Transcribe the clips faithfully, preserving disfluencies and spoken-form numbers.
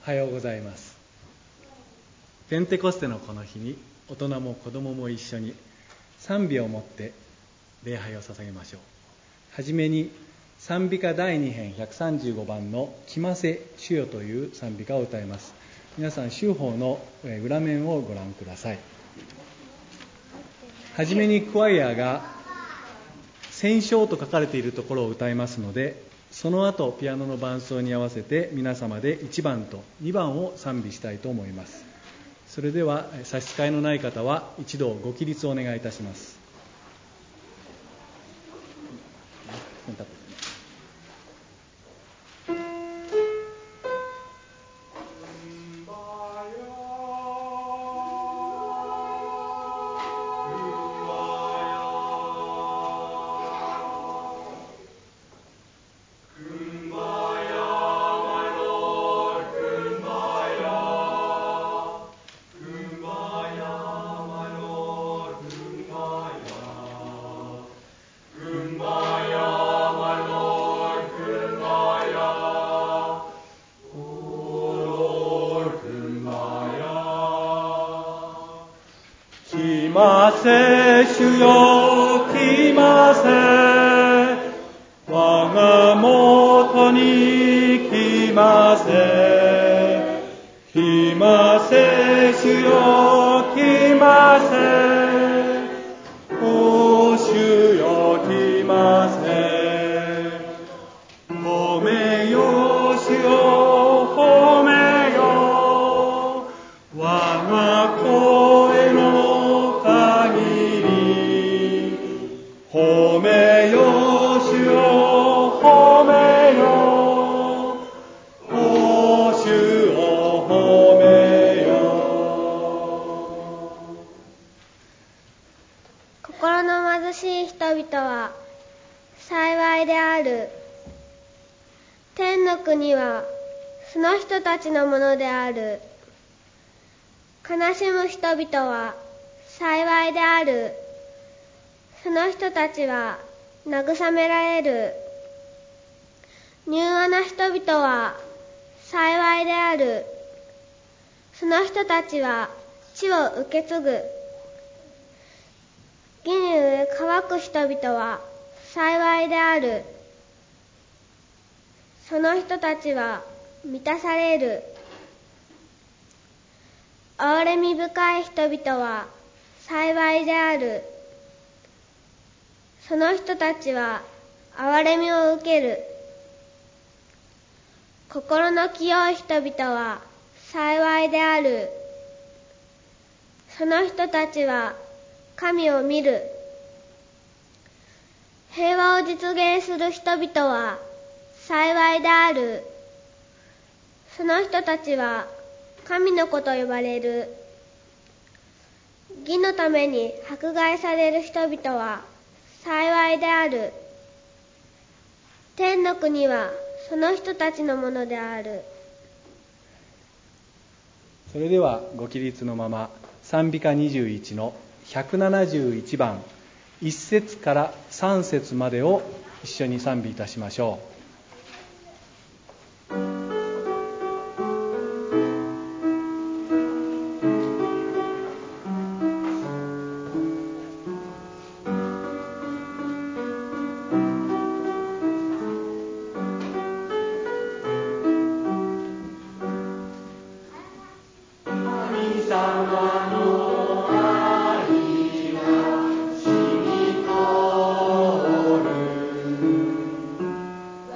おはようございます。ペンテコステのこの日に大人も子供も一緒に賛美をもって礼拝を捧げましょう。はじめに賛美歌だいに編ひゃくさんじゅうごばんの来ませ主よという賛美歌を歌います。皆さん週報の裏面をご覧ください。はじめにクワイアが戦勝と書かれているところを歌いますので、その後ピアノの伴奏に合わせて皆様でいちばんとにばんを賛美したいと思います。それでは差し支えのない方は一同ご起立をお願いいたします。 主よ来ませ、我が元に来ませ、来ませ主よ来ませ、お主よ来ませ、褒めよ主よ褒めよ、我が声の褒めよ主よ褒めよ、お主を褒めよ。 心の貧しい人々は幸いである。天の国はその人たちのものである。悲しむ人々は幸いである。その人たちは慰められる。柔和な人々は幸いである。その人たちは地を受け継ぐ。義に飢え乾く人々は幸いである。その人たちは満たされる。憐れみ深い人々は幸いである。その人たちは憐れみを受ける。心の清い人々は幸いである。その人たちは神を見る。平和を実現する人々は幸いである。その人たちは神の子と呼ばれる。義のために迫害される人々は幸いである。天の国はその人たちのものである。 それではご起立のまま賛美歌にじゅういちのひゃくななじゅういちばんいっ節からさん節までを一緒に賛美いたしましょう。 我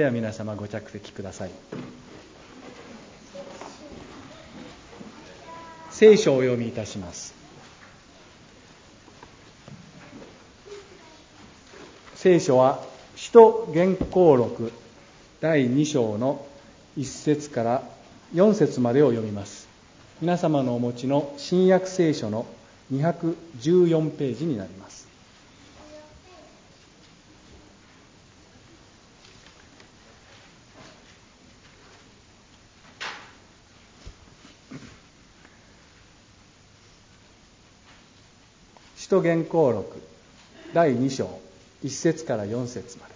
は皆様ご着席ください。聖書をお読みいたします。聖書は使徒言行録だいに章のいっ節からよん節までを読みます。皆様のお持ちの新約聖書のにひゃくじゅうよんページになります。使徒言行録だいに章いっ節からよん節まで。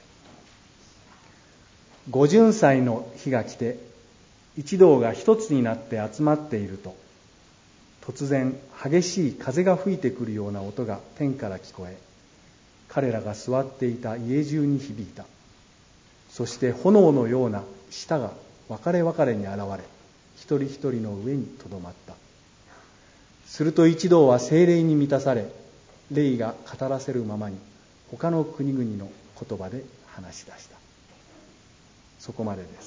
五巡祭の日が来て、一同が一つになって集まっていると、突然激しい風が吹いてくるような音が天から聞こえ、彼らが座っていた家中に響いた。そして炎のような舌が分かれ分かれに現れ、一人一人の上にとどまった。すると一同は聖霊に満たされ、霊が語らせるままに他の国々の言葉で話し出した。そこまでです。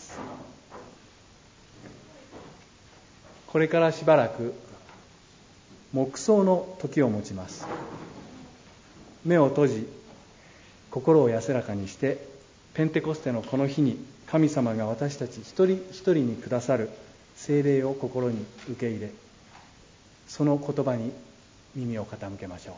これからしばらく黙想の時を持ちます。目を閉じ、心を安らかにして、ペンテコステのこの日に神様が私たち一人一人にくださる聖霊を心に受け入れ、その言葉に耳を傾けましょう。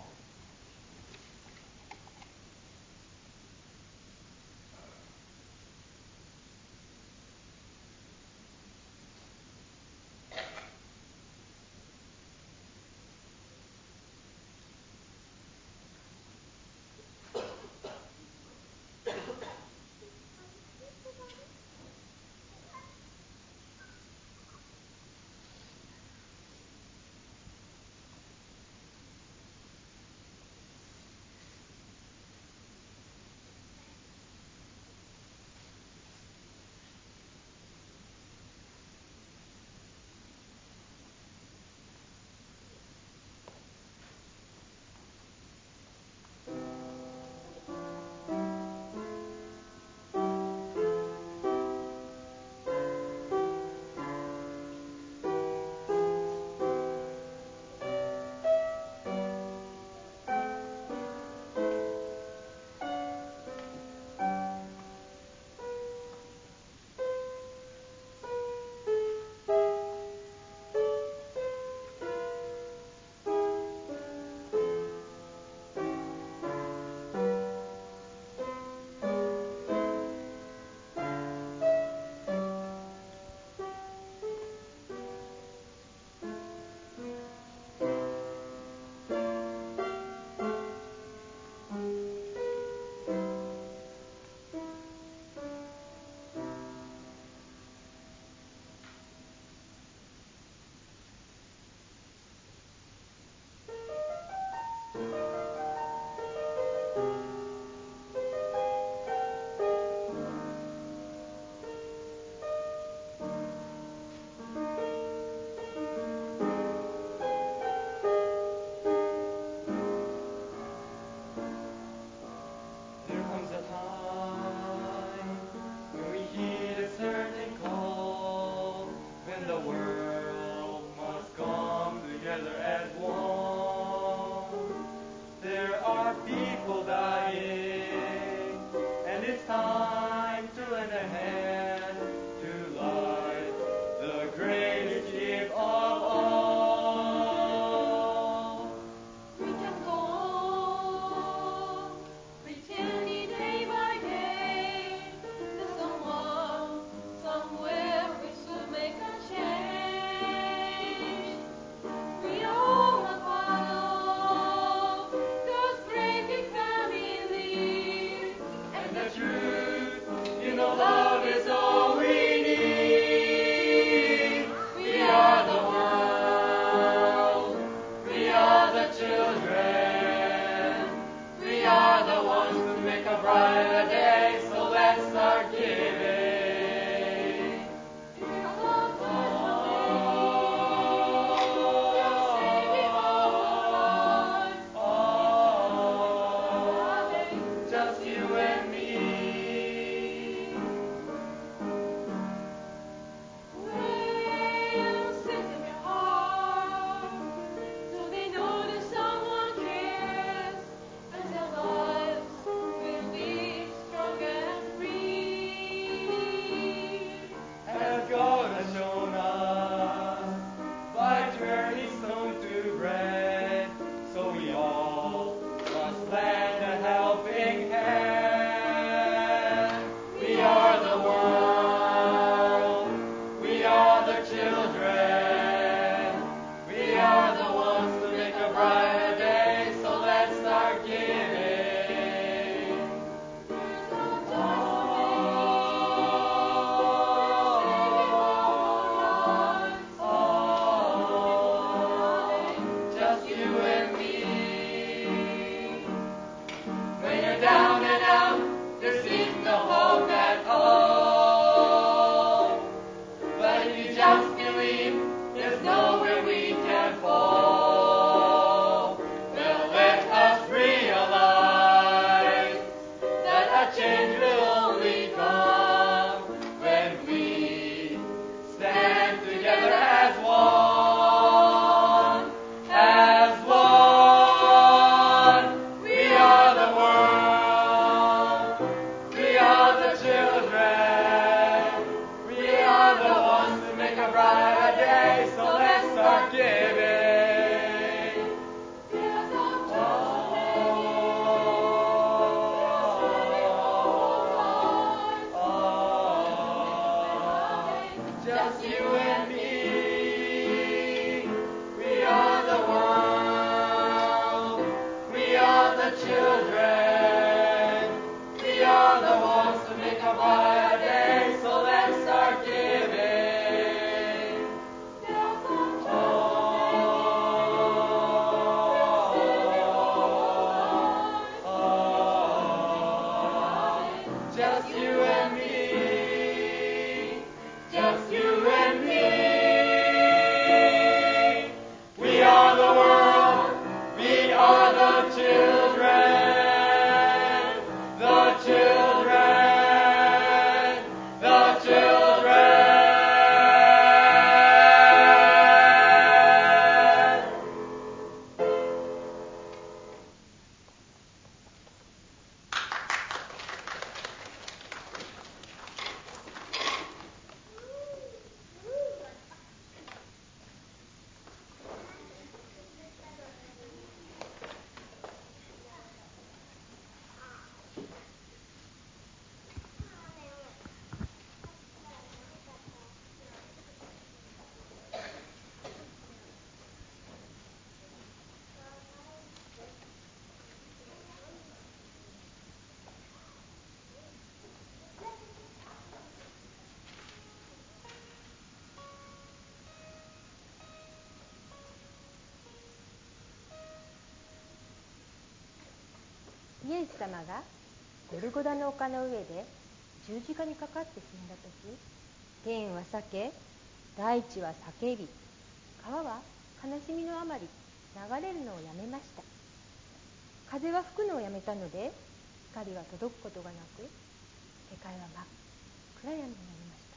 イエス様がゴルゴダの丘の上で十字架にかかって死んだ時、天は裂け、大地は叫び、川は悲しみのあまり流れるのをやめました。風は吹くのをやめたので、光は届くことがなく、世界は真っ暗闇になりました。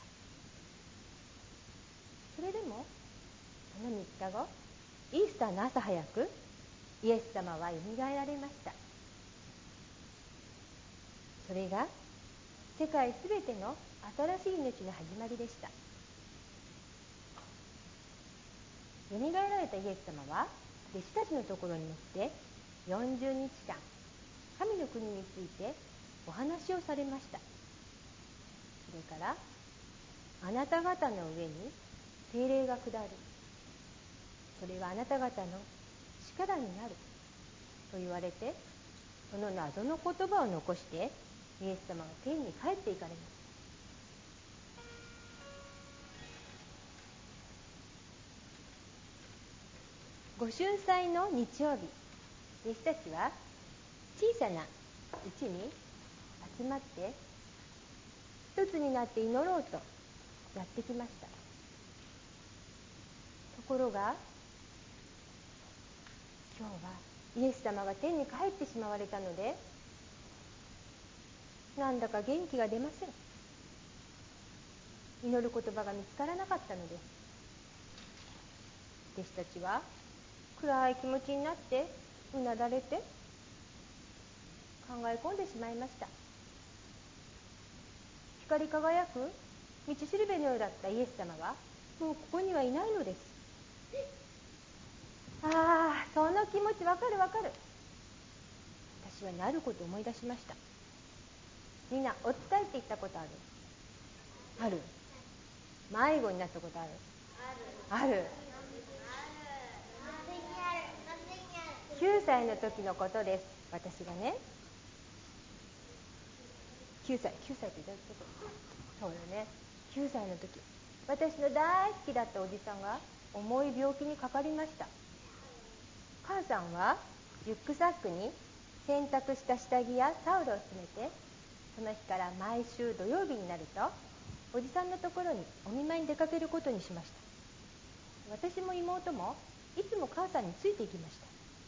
それでもそのみっかご、イースターの朝早く、イエス様はよみがえられました。それが世界すべての新しい命の始まりでした。よみがえられたイエス様は弟子たちのところに乗ってよんじゅうにちかん、神の国についてお話をされました。それから、あなた方の上に聖霊が下る。それはあなた方の力になると言われて、その謎の言葉を残してイエス様は天に帰っていかれました。ご春祭の日曜日、弟子たちは小さなうちに集まって一つになって祈ろうとやってきました。ところが今日はイエス様が天に帰ってしまわれたので、なんだか元気が出ません。祈る言葉が見つからなかったのです。弟子たちは暗い気持ちになってうなだれて考え込んでしまいました。光り輝く道しるべのようだったイエス様はもうここにはいないのです。ああ、その気持ちわかるわかる。私はね、あることを思い出しました。みんなお伝えって言ったことある？ある。迷子になったことある？ ある。きゅうさいの時のことです。私がねきゅうさいきゅうさいってどういうこと？そうだね。きゅうさいの時、私の大好きだったおじさんが重い病気にかかりました。母さんはリュックサックに洗濯した下着やタオルを詰めて、その日から毎週土曜日になるとおじさんのところにお見舞いに出かけることにしました。私も妹もいつも母さんについていきました。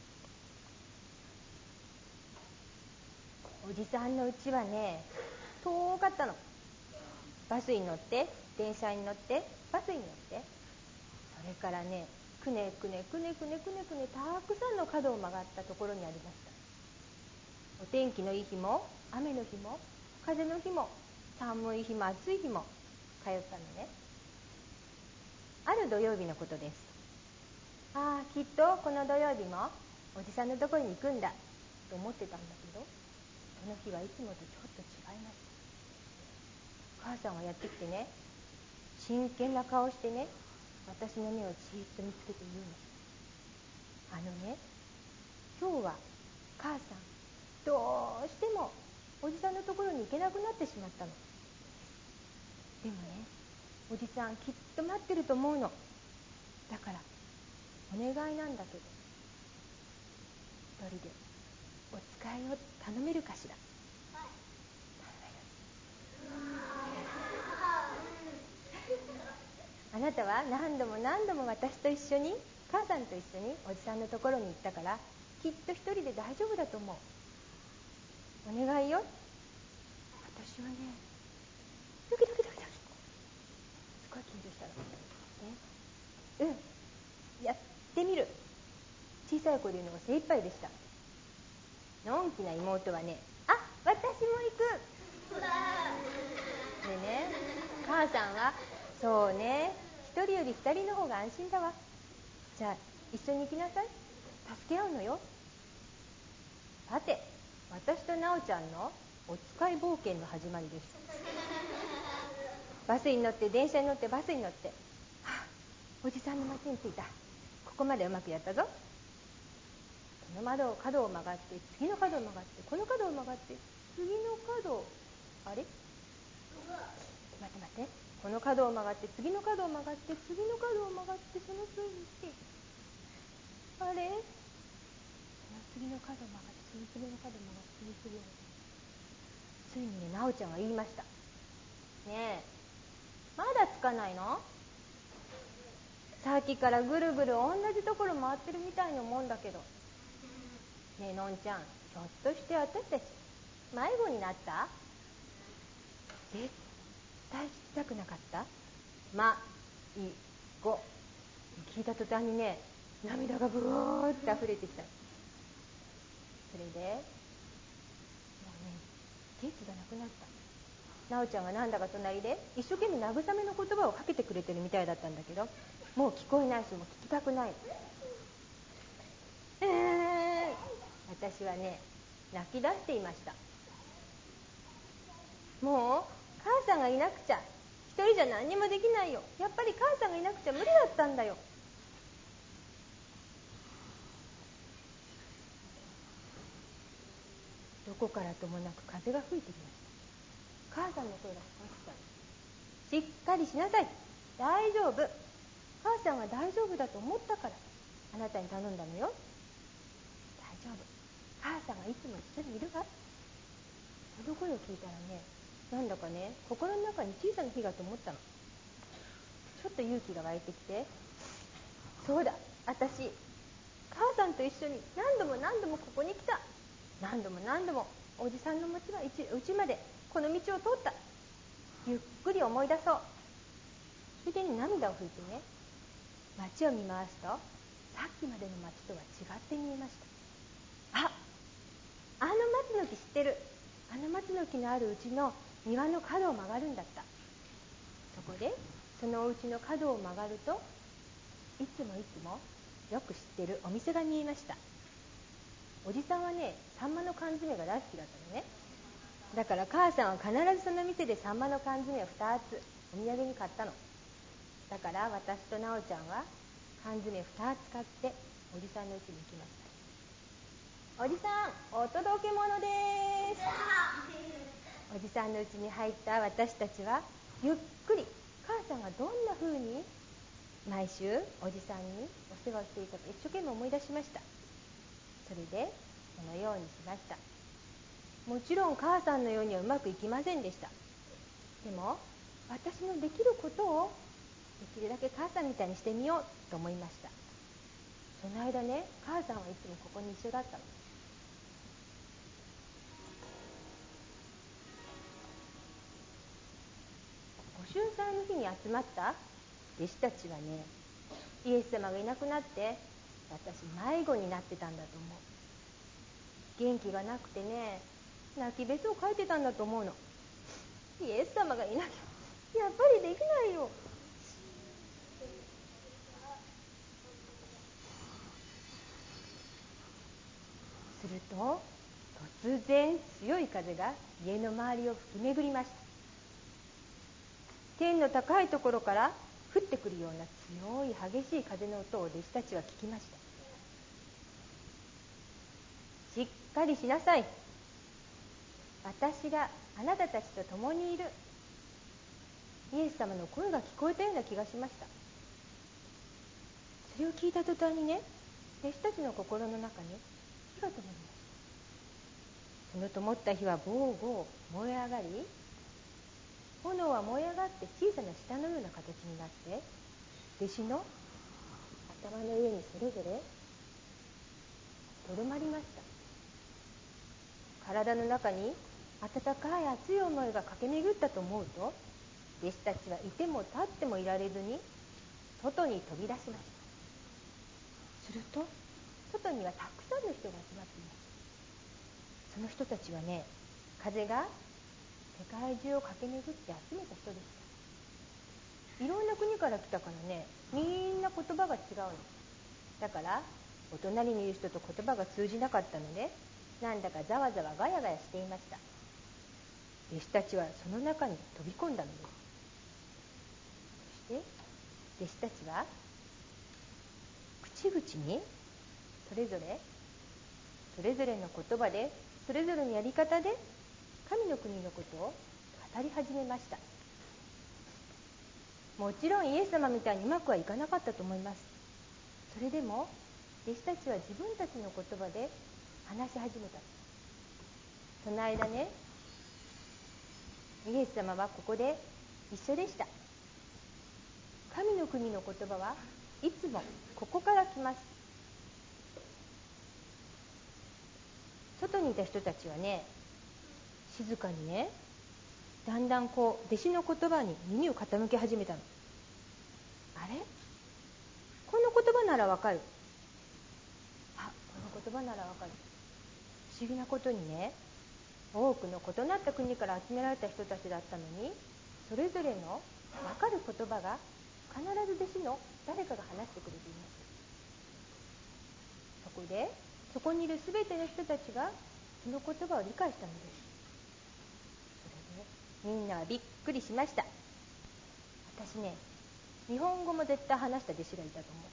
おじさんの家はね、遠かったの。バスに乗って電車に乗ってバスに乗って、それからね、くねくねくねくねくねくねたくさんの角を曲がったところにありました。お天気のいい日も雨の日も風の日も寒い日も暑い日も通ったのね。ある土曜日のことです。ああ、きっとこの土曜日もおじさんのところに行くんだと思ってたんだけど、その日はいつもとちょっと違いました。母さんはやってきてね、真剣な顔してね、私の目をじーっと見つけて言うの。あのね、今日は母さんどうしてもおじさんのところに行けなくなってしまったの。でもね、おじさんきっと待ってると思うの。だからお願いなんだけど、一人でお使いを頼めるかしら。あなたは何度も何度も私と一緒に、母さんと一緒におじさんのところに行ったから、きっと一人で大丈夫だと思う。お願いよ。私はね、ドキドキドキドキ、すごい緊張したの。ね、うん、やってみる。小さい子で言うのが精一杯でした。のんきな妹はね、あ、私も行く。でね、母さんは、そうね、一人より二人の方が安心だわ。じゃあ一緒に行きなさい。助け合うのよ。さて、私となおちゃんのお使い冒険の始まりです。バスに乗って電車に乗ってバスに乗って、はあ、おじさんの町に着いた。ここまでうまくやったぞ。この窓を角を曲がって、次の角を曲がって、この角を曲がって、次の角、あれ、待って待って、この角を曲がって、次の角を曲がって、次の角を曲がって、その次に、あれ、その次の角を曲がって、その次の角を曲がって、その次の、ついにね、なおちゃんが言いました。ねえ、まだつかないの？さっきからぐるぐる同じところ回ってるみたいなもんだけど。ねえ、のんちゃん、ひょっとして私たち迷子になった？絶対聞きたくなかった？ま、い、ご。聞いた途端にね、涙がブワーって溢れてきた。それで、もうね、元気がなくなった。なおちゃんがなんだか隣で一生懸命慰めの言葉をかけてくれてるみたいだったんだけど、もう聞こえないし、もう聞きたくない。えー、私はね、泣き出していました。もう母さんがいなくちゃ一人じゃ何にもできないよ。やっぱり母さんがいなくちゃ無理だったんだよ。どこからともなく風が吹いてきました。母さんの声が聞こえてきたの。しっかりしなさい。大丈夫。母さんは大丈夫だと思ったからあなたに頼んだのよ。大丈夫。母さんはいつも一緒にいるわ。その声を聞いたらね、なんだかね、心の中に小さな火が灯ったの。ちょっと勇気が湧いてきて、そうだ、私母さんと一緒に何度も何度もここに来た。何度も何度もおじさんの家はうちまでこの道を通った。ゆっくり思い出そう。それでね、涙を拭いてね、街を見回すと、さっきまでの街とは違って見えました。あ、あの松の木知ってる。あの松の木のあるうちの庭の角を曲がるんだった。そこでそのお家の角を曲がると、いつもいつもよく知ってるお店が見えました。おじさんはね、サンマの缶詰が大好きだったのね。だから母さんは必ずその店でサンマの缶詰をふたつお土産に買ったの。だからから私となおちゃんは缶詰ふたつ買っておじさんの家に行きました。おじさん、お届け物です。おじさんの家に入った私たちはゆっくり母さんがどんな風に毎週おじさんにお世話をしていたか一生懸命思い出しました。それでこのようにしました。もちろん母さんのようにはうまくいきませんでした。でも私のできることをできるだけ母さんみたいにしてみようと思いました。その間ね、母さんはいつもここに一緒だったの。ご春祭の日に集まった弟子たちはね、イエス様がいなくなって私迷子になってたんだと思う。元気がなくてね、泣きべそを書いてたんだと思うの。イエス様がいなきゃやっぱりできないよ。すると突然強い風が家の周りを吹き巡りました。天の高いところから降ってくるような強い激しい風の音を弟子たちは聞きました。しっかりしなさい。私があなたたちと共にいる。イエス様の声が聞こえたような気がしました。それを聞いた途端にね、弟子たちの心の中に火が灯りました。その灯った火はゴーゴー燃え上がり、炎は燃え上がって小さな舌のような形になって、弟子の頭の上にそれぞれとどまりました。体の中に温かい熱い思いが駆け巡ったと思うと、弟子たちはいても立ってもいられずに外に飛び出しました。すると外にはたくさんの人が集まっていました。その人たちはね、風が世界中を駆け巡って集めた人でした。いろんな国から来たからね、みんな言葉が違うの。だからお隣にいる人と言葉が通じなかったので、なんだかざわざわガヤガヤしていました。弟子たちはその中に飛び込んだのです。そして弟子たちは口々にそれぞれそれぞれの言葉でそれぞれのやり方で神の国のことを語り始めました。もちろんイエス様みたいにうまくはいかなかったと思います。それでも弟子たちは自分たちの言葉で話し始めた。その間ね、イエス様はここで一緒でした。神の国の言葉はいつもここから来ます。外にいた人たちはね、静かにね、だんだんこう弟子の言葉に耳を傾け始めたの。あれ？この言葉ならわかる。あ、この言葉ならわかる。不思議なことにね、多くの異なった国から集められた人たちだったのに、それぞれのわかる言葉が必ず弟子の誰かが話してくれていました。そこでそこにいるすべての人たちがその言葉を理解したのです。それでみんなはびっくりしました。私ね、日本語も絶対話した弟子がいたと思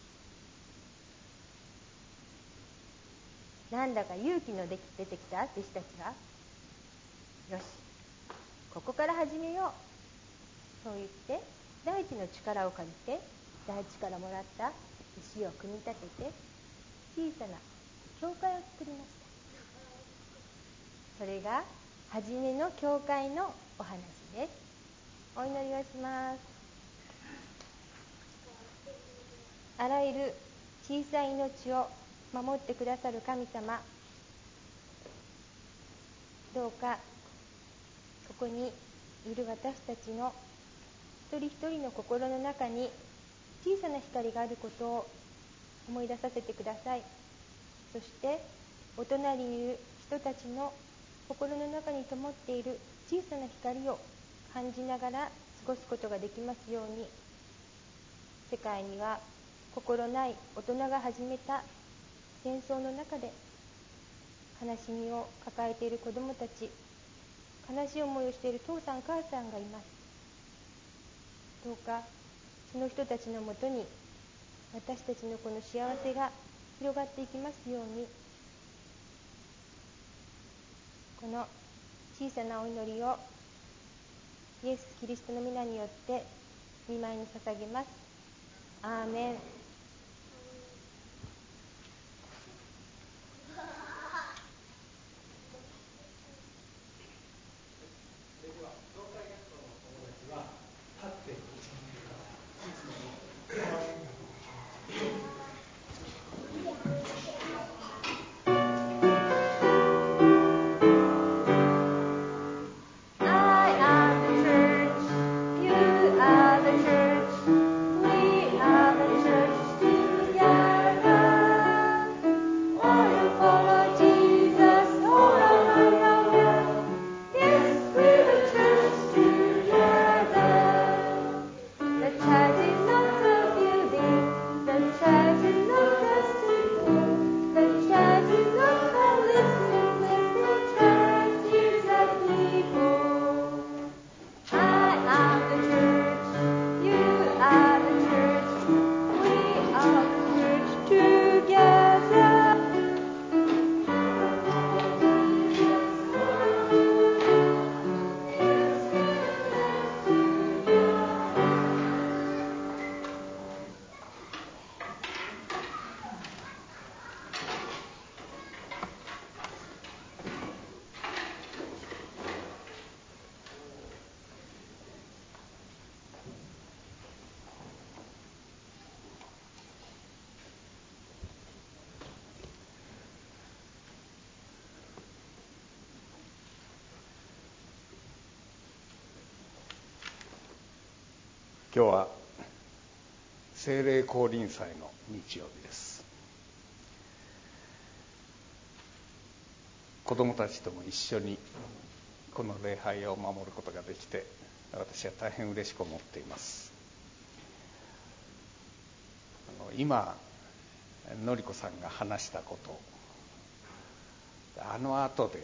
う。なんだか勇気の出てきた弟子たちが、よし、ここから始めよう、そう言って大地の力を借りて大地からもらった石を組み立てて小さな教会を作りました。それが初めの教会のお話です。お祈りをします。あらゆる小さい命を守ってくださる神様、どうかここにいる私たちの一人一人の心の中に小さな光があることを思い出させてください。そしてお隣にいる人たちの心の中に灯っている小さな光を感じながら過ごすことができますように。世界には心ない大人が始めた戦争の中で悲しみを抱えている子どもたち、悲しい思いをしている父さん母さんがいます。どうかその人たちのもとに私たちのこの幸せが広がっていきますように。この小さなお祈りをイエス・キリストの皆によって御前に捧げます。アーメン。 今日は聖霊降臨祭の日曜日です。子どもたちとも一緒にこの礼拝を守ることができて、私は大変嬉しく思っています。あの今のりこさんが話したこと、あの後で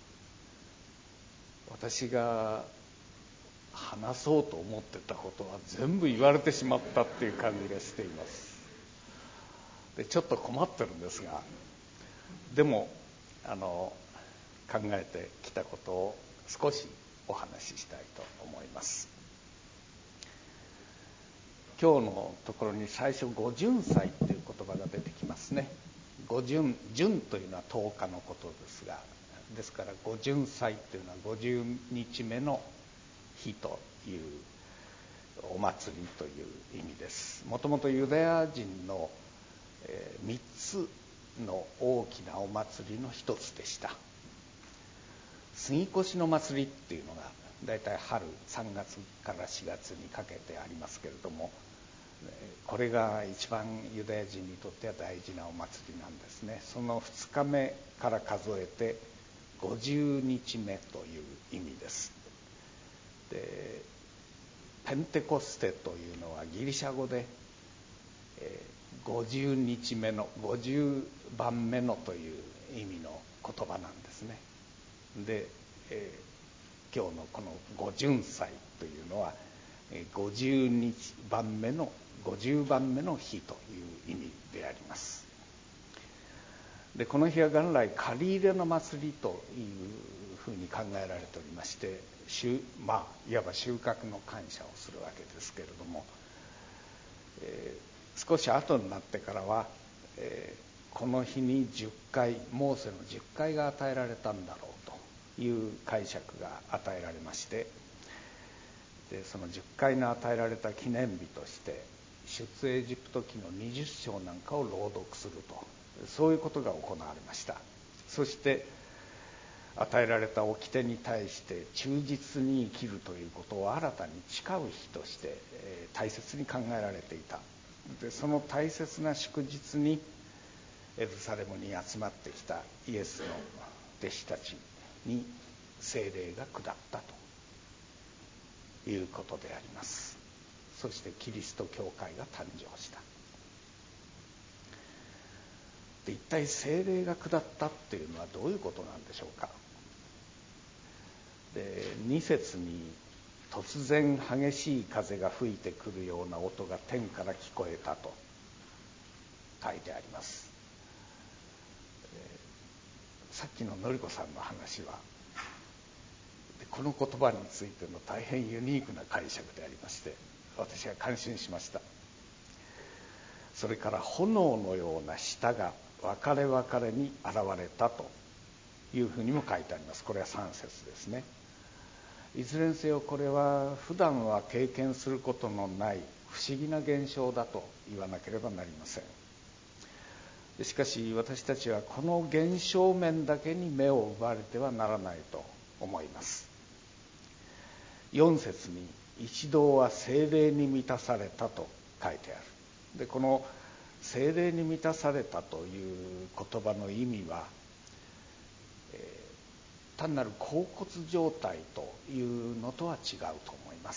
私が話そうと思ってたことは全部言われてしまったっていう感じがしています。でちょっと困ってるんですが、でもあの考えてきたことを少しお話ししたいと思います。今日のところに最初ご巡祭っていう言葉が出てきますね。ご巡、巡というのはとおかのことですが、ですからご巡祭っていうのはごじゅうにちめの日というお祭りという意味です。もともとユダヤ人のみっつの大きなお祭りの一つでした。杉越の祭りっていうのがだいたい春さんがつからしがつにかけてありますけれども、これが一番ユダヤ人にとっては大事なお祭りなんですね。そのふつかめから数えてごじゅうにちめという意味です。でペンテコステというのはギリシャ語で、えー、ごじゅうにちめのごじゅうばんめのという意味の言葉なんですね。で、えー、今日のこのご巡祭というのは、えー、ごじゅうにばんめのごじゅうばんめの日という意味であります。でこの日は元来借り入れの祭りというふうに考えられておりまして、まあいわば収穫の感謝をするわけですけれども、えー、少し後になってからは、えー、この日にじゅっかいモーセのじゅっかいが与えられたんだろうという解釈が与えられまして、でそのじゅっかいの与えられた記念日として出エジプト記のにじゅっしょうなんかを朗読すると、そういうことが行われました。そして与えられた掟に対して忠実に生きるということを新たに誓う日として、えー、大切に考えられていた。でその大切な祝日にエルサレムに集まってきたイエスの弟子たちに聖霊が下ったということであります。そしてキリスト教会が誕生した。で一体聖霊が下ったっていうのはどういうことなんでしょうか。でに節に突然激しい風が吹いてくるような音が天から聞こえたと書いてあります。さっきののりこさんの話はこの言葉についての大変ユニークな解釈でありまして、私は感心しました。それから炎のような舌が分かれ分かれに現れたというふうにも書いてあります。これはさん節ですね。いずれにせよこれは普段は経験することのない不思議な現象だと言わなければなりません。しかし私たちはこの現象面だけに目を奪われてはならないと思います。よん節に一同は聖霊に満たされたと書いてある。でこの聖霊に満たされたという言葉の意味は、えー、単なる恍惚状態というのとは違うと思います。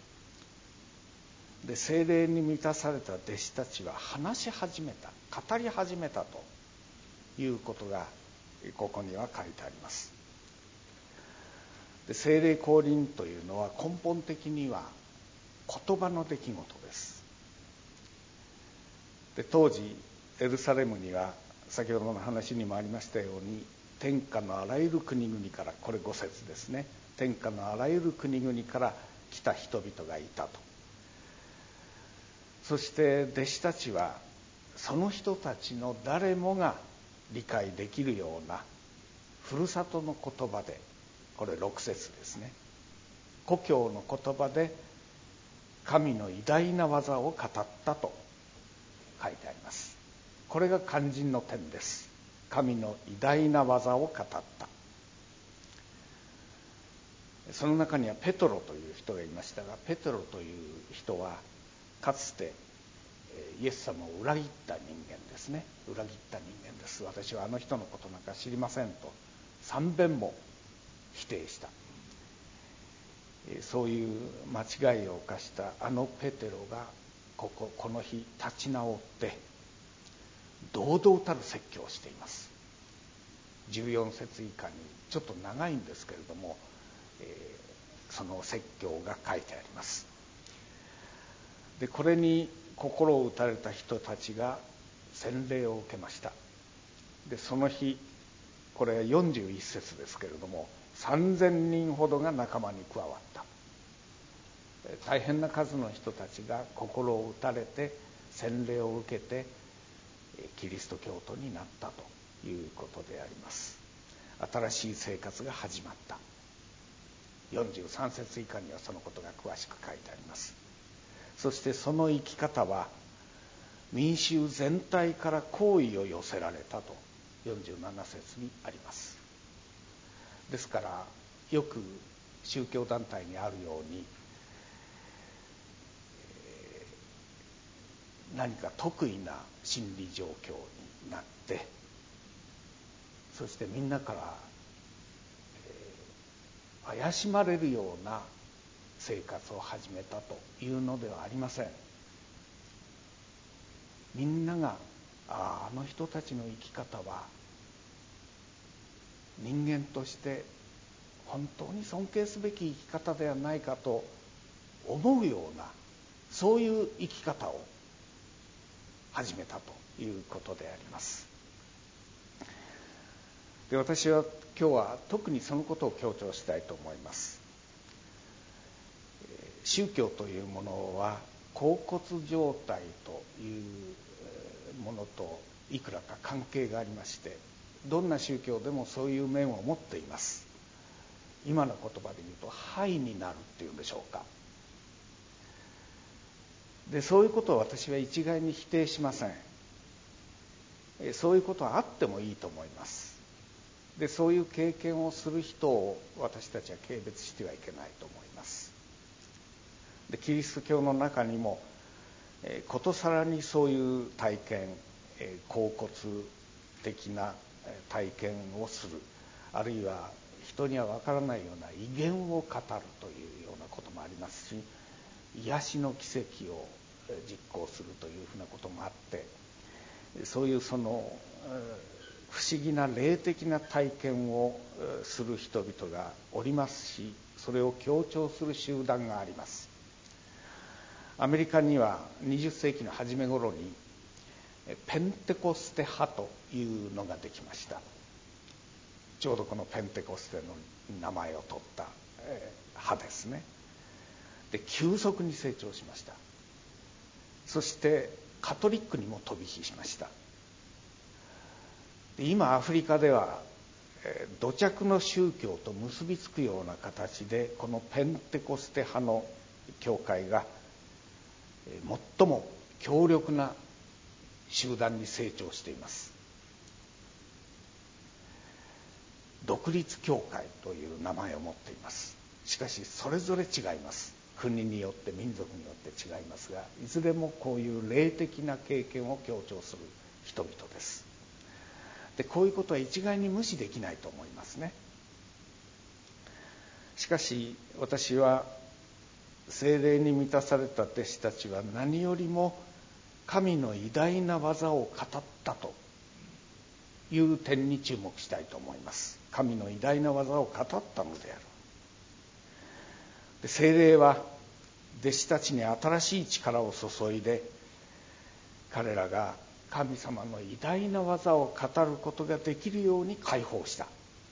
で聖霊に満たされた弟子たちは話し始めた、語り始めたということがここには書いてあります。で聖霊降臨というのは根本的には言葉の出来事です。で当時エルサレムには先ほどの話にもありましたように、天下のあらゆる国々から、これご節ですね、天下のあらゆる国々から来た人々がいたと。そして弟子たちはその人たちの誰もが理解できるようなふるさとの言葉で、これろく節ですね、故郷の言葉で神の偉大な技を語ったと書いてあります。これが肝心の点です。神の偉大な技を語った。その中にはペトロという人がいましたが、ペトロという人はかつてイエス様を裏切った人間ですね。裏切った人間です。私はあの人のことなんか知りませんと三遍も否定した。そういう間違いを犯したあのペテロがこここの日立ち直って堂々たる説教をしています。じゅうよん節以下にちょっと長いんですけれども、えー、その説教が書いてあります。でこれに心を打たれた人たちが洗礼を受けました。でその日、これはよんじゅういち節ですけれども、さんぜんにんほどが仲間に加わった。大変な数の人たちが心を打たれて洗礼を受けてキリスト教徒になったということであります。新しい生活が始まった。よんじゅうさん節以下にはそのことが詳しく書いてあります。そしてその生き方は民衆全体から好意を寄せられたとよんじゅうなな節にあります。ですからよく宗教団体にあるように、何か得意な心理状況になって、そしてみんなから、えー、怪しまれるような生活を始めたというのではありません。みんながああの人たちの生き方は人間として本当に尊敬すべき生き方ではないかと思うような、そういう生き方を始めたということであります。で私は今日は特にそのことを強調したいと思います。宗教というものは恍惚状態というものといくらか関係がありまして、どんな宗教でもそういう面を持っています。今の言葉で言うとハイになるっていうんでしょうか。でそういうことを私は一概に否定しません。そういうことはあってもいいと思います。でそういう経験をする人を私たちは軽蔑してはいけないと思います。でキリスト教の中にもえー、ことさらにそういう体験、えー、恍惚的な体験をする、あるいは人には分からないような威厳を語るというようなこともありますし、癒しの奇跡を実行するというふうなこともあって、そういうその不思議な霊的な体験をする人々がおりますし、 それを強調する集団があります。アメリカにはにじゅっせいきの初め頃にペンテコステ派というのができました。ちょうどこのペンテコステの名前を取った派ですね。で、急速に成長しました。そしてカトリックにも飛び火しました。で、今アフリカでは土着の宗教と結びつくような形でこのペンテコステ派の教会が最も強力な集団に成長しています。独立教会という名前を持っています。しかしそれぞれ違います。国によって民族によって違いますが、いずれもこういう霊的な経験を強調する人々です。で、こういうことは一概に無視できないと思いますね。しかし私は聖霊に満たされた弟子たちは何よりも神の偉大な技を語ったという点に注目したいと思います。神の偉大な技を語ったのである。で、聖霊は弟子たちに新しい力を注いで、彼らが神様の偉大な技を語ることができるように解放した。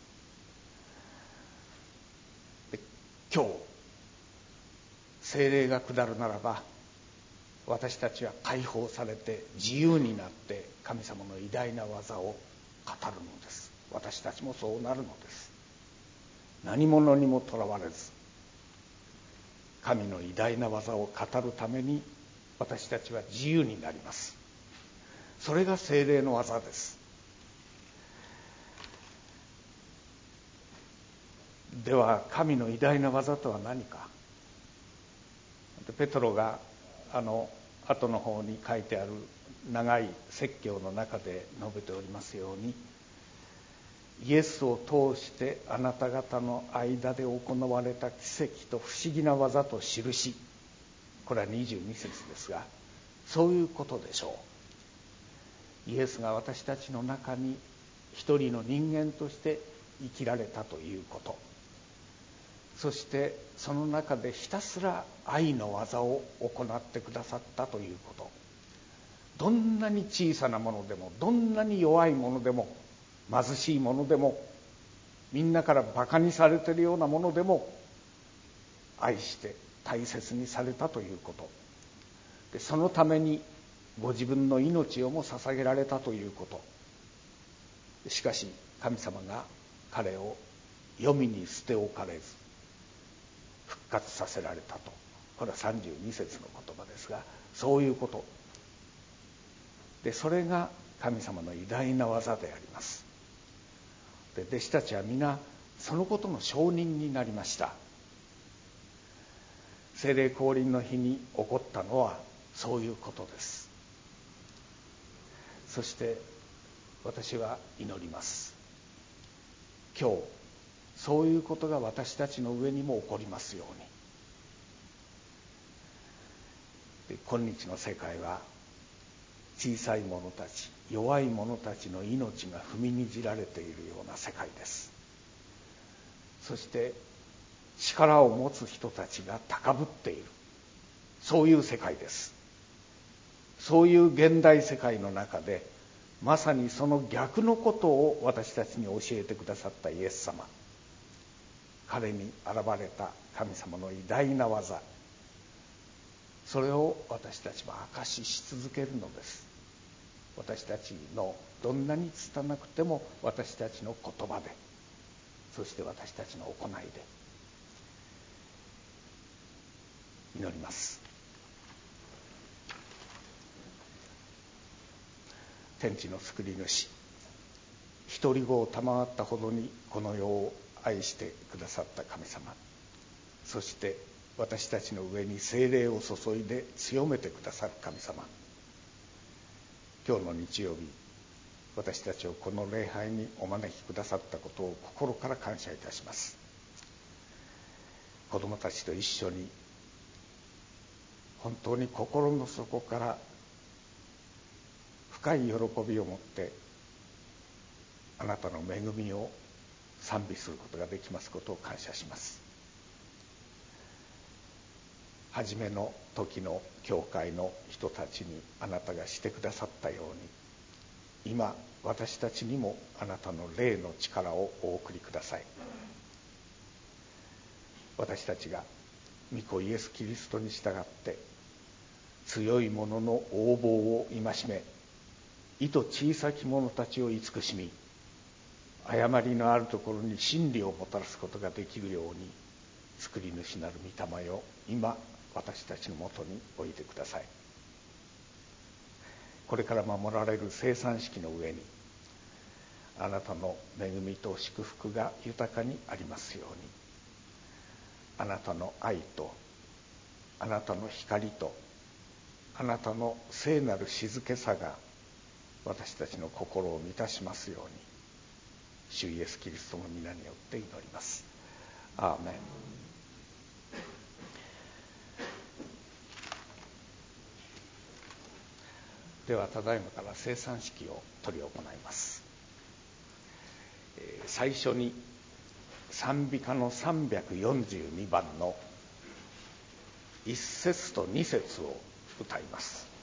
で、今日聖霊が下るならば、私たちは解放されて自由になって神様の偉大な技を語るのです。私たちもそうなるのです。何者にもとらわれず、神の偉大な技を語るために私たちは自由になります。それが聖霊の技です。では神の偉大な技とは何か。ペトロがあの後の方に書いてある長い説教の中で述べておりますように、イエスを通してあなた方の間で行われた奇跡と不思議な技と印、これはにじゅうに節ですが、そういうことでしょう。イエスが私たちの中に一人の人間として生きられたということ、そしてその中でひたすら愛の技を行ってくださったということ、どんなに小さなものでも、どんなに弱いものでも、貧しいものでも、みんなからバカにされているようなものでも愛して大切にされたということ、でそのためにご自分の命をも捧げられたということ。しかし神様が彼を黄泉に捨て置かれず復活させられたと、これはさんじゅうに節の言葉ですが、そういうことで、それが神様の偉大な技であります。で、弟子たちは皆そのことの証人になりました。聖霊降臨の日に起こったのはそういうことです。そして私は祈ります。今日そういうことが私たちの上にも起こりますように。で、今日の世界は小さい者たち、弱い者たちの命が踏みにじられているような世界です。そして力を持つ人たちが高ぶっている、そういう世界です。そういう現代世界の中で、まさにその逆のことを私たちに教えてくださったイエス様、彼に現れた神様の偉大な技、それを私たちは証しし続けるのです。私たちのどんなに拙くても私たちの言葉で、そして私たちの行いで祈ります。天地の救い主、一人子を賜ったほどにこの世を愛してくださった神様、そして私たちの上に聖霊を注いで強めてくださる神様、今日の日曜日、私たちをこの礼拝にお招きくださったことを心から感謝いたします。子どもたちと一緒に本当に心の底から深い喜びを持ってあなたの恵みを賛美することができますことを感謝します。 初めの時の教会の人たちにあなたがしてくださったように、今私たちにもあなたの霊の力をお送りください。私たちが御子イエス・キリストに従って強い者の横暴を戒め、意図小さき者たちを慈しみ、誤りのあるところに真理をもたらすことができるように、救い主なる御霊よ、今私たちのもとにおいてください。これから守られる聖餐式の上に、あなたの恵みと祝福が豊かにありますように、あなたの愛とあなたの光とあなたの聖なる静けさが私たちの心を満たしますように、主イエスキリストの皆によって祈ります。アーメン。ではただいまから聖餐式を執り行います。最初に賛美歌のさんびゃくよんじゅうにばんのいっ節とに節を歌います。